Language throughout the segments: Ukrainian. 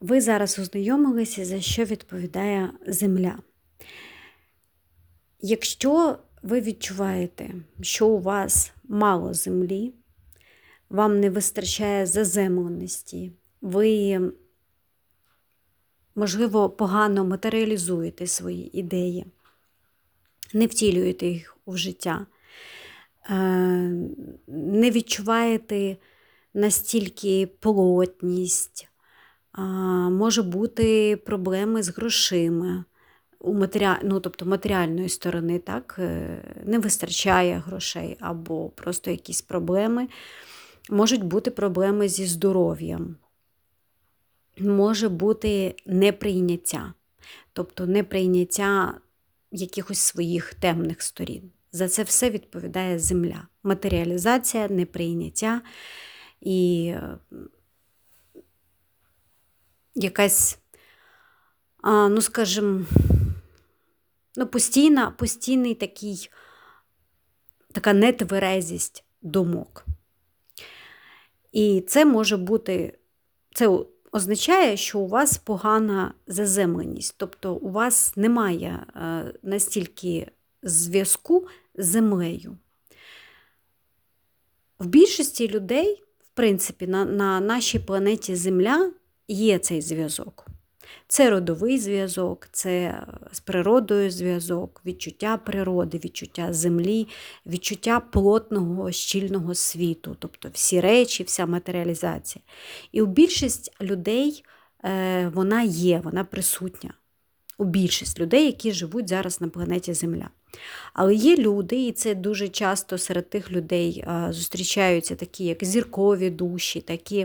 Ви зараз ознайомилися, за що відповідає Земля. Якщо ви відчуваєте, що у вас мало землі, вам не вистачає заземленості, ви, можливо, погано матеріалізуєте свої ідеї, не втілюєте їх у життя, не відчуваєте настільки плотність, може бути проблеми з грошима, тобто матеріальної сторони, так, не вистачає грошей, або просто якісь проблеми. Можуть бути проблеми зі здоров'ям, може бути неприйняття, тобто неприйняття якихось своїх темних сторін. За це все відповідає Земля. Матеріалізація, неприйняття і якась, постійний така нетверезість думок. І це може бути, це означає, що у вас погана заземленість, тобто у вас немає настільки зв'язку з землею. В більшості людей, в принципі, на нашій планеті Земля є цей зв'язок. Це родовий зв'язок, це з природою зв'язок, відчуття природи, відчуття землі, відчуття плотного, щільного світу, тобто всі речі, вся матеріалізація. І у більшість людей вона присутня. У більшість людей, які живуть зараз на планеті Земля. Але є люди, і це дуже часто серед тих людей зустрічаються такі, як зіркові душі, такі,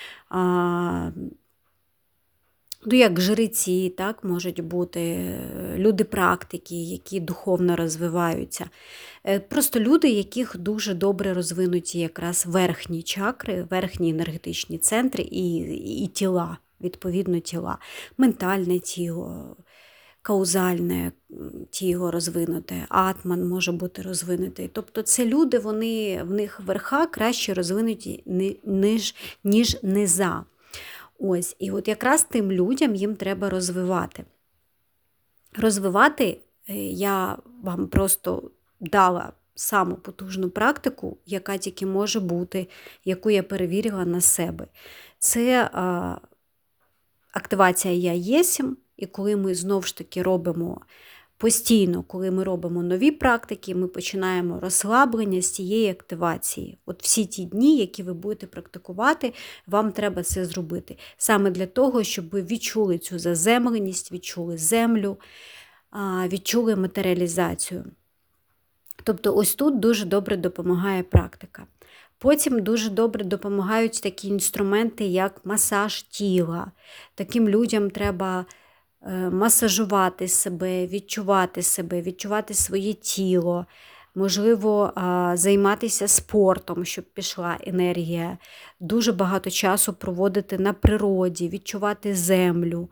як жреці, так, можуть бути люди-практики, які духовно розвиваються. Просто люди, яких дуже добре розвинуті якраз верхні чакри, верхні енергетичні центри і тіла, відповідно тіла, ментальне тіло, каузальне тіло розвинуте, атман може бути розвинутий. Тобто це люди, в них верха краще розвинуті, ніж низа. Ось, і от якраз тим людям їм треба розвивати. Розвивати я вам просто дала саму потужну практику, яка тільки може бути, яку я перевірила на себе. Це активація Я єсім, і коли ми знову ж таки робимо постійно, коли ми робимо нові практики, ми починаємо розслаблення з цієї активації. От всі ті дні, які ви будете практикувати, вам треба це зробити. Саме для того, щоб ви відчули цю заземленість, відчули землю, відчули матеріалізацію. Тобто ось тут дуже добре допомагає практика. Потім дуже добре допомагають такі інструменти, як масаж тіла. Таким людям треба масажувати себе, відчувати своє тіло, можливо, займатися спортом, щоб пішла енергія, дуже багато часу проводити на природі, відчувати землю,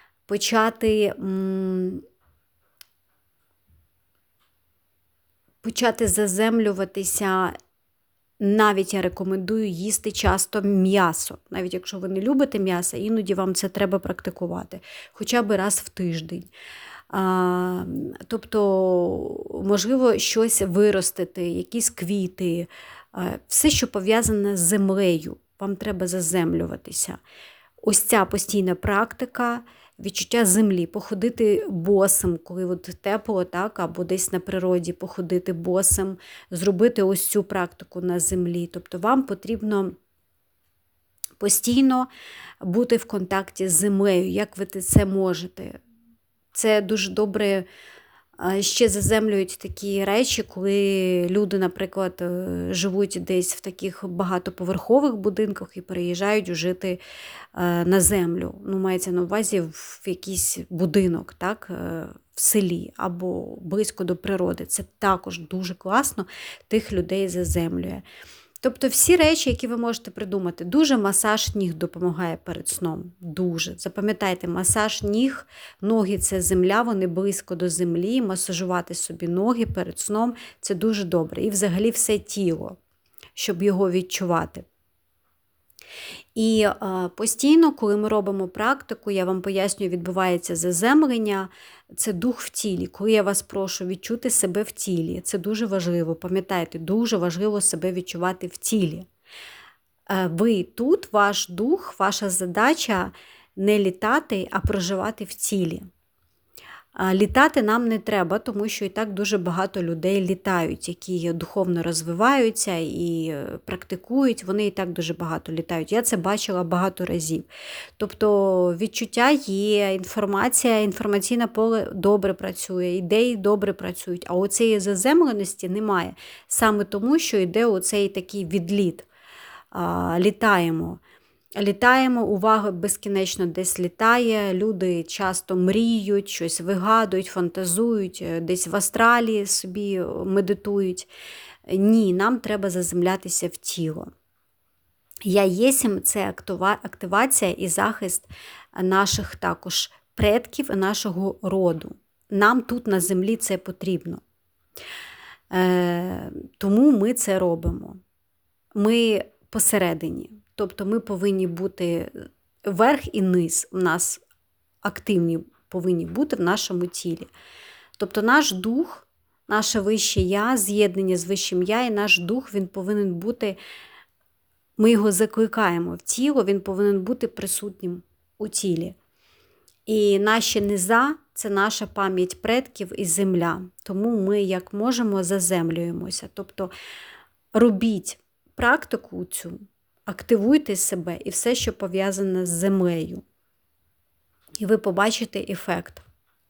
почати заземлюватися. Навіть я рекомендую їсти часто м'ясо. Навіть якщо ви не любите м'ясо, іноді вам це треба практикувати. Хоча б раз в тиждень. Тобто, можливо, щось виростити, якісь квіти. Все, що пов'язане з землею. Вам треба заземлюватися. Ось ця постійна практика, відчуття землі, походити босим, коли от тепло, так, або десь на природі походити босим, зробити ось цю практику на землі. Тобто вам потрібно постійно бути в контакті з землею, як ви це можете. Це дуже добре ще заземлюють такі речі, коли люди, наприклад, живуть десь в таких багатоповерхових будинках і переїжджають жити на землю. Мається на увазі в якийсь будинок, так, в селі або близько до природи. Це також дуже класно тих людей заземлює. Тобто всі речі, які ви можете придумати. Дуже масаж ніг допомагає перед сном. Дуже. Запам'ятайте, масаж ніг, ноги – це земля, вони близько до землі. Масажувати собі ноги перед сном – це дуже добре. І взагалі все тіло, щоб його відчувати. І постійно, коли ми робимо практику, я вам пояснюю, відбувається заземлення, це дух в тілі. Коли я вас прошу відчути себе в тілі, це дуже важливо, пам'ятайте, дуже важливо себе відчувати в тілі. Ви тут, ваш дух, ваша задача не літати, а проживати в тілі. Літати нам не треба, тому що і так дуже багато людей літають, які духовно розвиваються і практикують, вони і так дуже багато літають. Я це бачила багато разів. Тобто відчуття є, інформація, інформаційне поле добре працює, ідеї добре працюють, а оцієї заземленості немає. Саме тому, що йде оцей такий відліт. Літаємо. Літаємо, увага безкінечно десь літає, люди часто мріють, щось вигадують, фантазують, десь в астралі собі медитують. Ні, нам треба заземлятися в тіло. Я єсмь – це активація і захист наших також предків і нашого роду. Нам тут на землі це потрібно. Тому ми це робимо. Ми посередині. Тобто ми повинні бути верх і низ, у нас активні повинні бути в нашому тілі. Тобто наш дух, наше вище я, з'єднання з вищим я, і наш дух, він повинен бути, ми його закликаємо в тіло, він повинен бути присутнім у тілі. І наші низа – це наша пам'ять предків і земля. Тому ми, як можемо, заземлюємося. Тобто робіть практику цю, активуйте себе і все, що пов'язане з землею. І ви побачите ефект.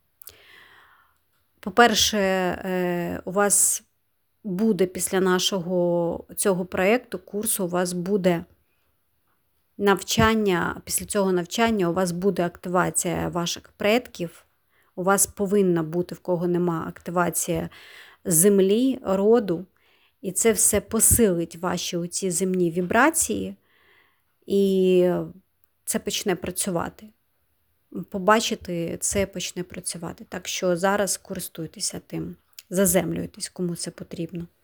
По-перше, у вас буде після нашого цього проєкту, курсу, у вас буде навчання, після цього навчання у вас буде активація ваших предків, у вас повинна бути, в кого нема, активація землі, роду, і це все посилить ваші оці земні вібрації, і це почне працювати. Побачити, це почне працювати. Так що зараз користуйтеся тим, заземлюйтесь, кому це потрібно.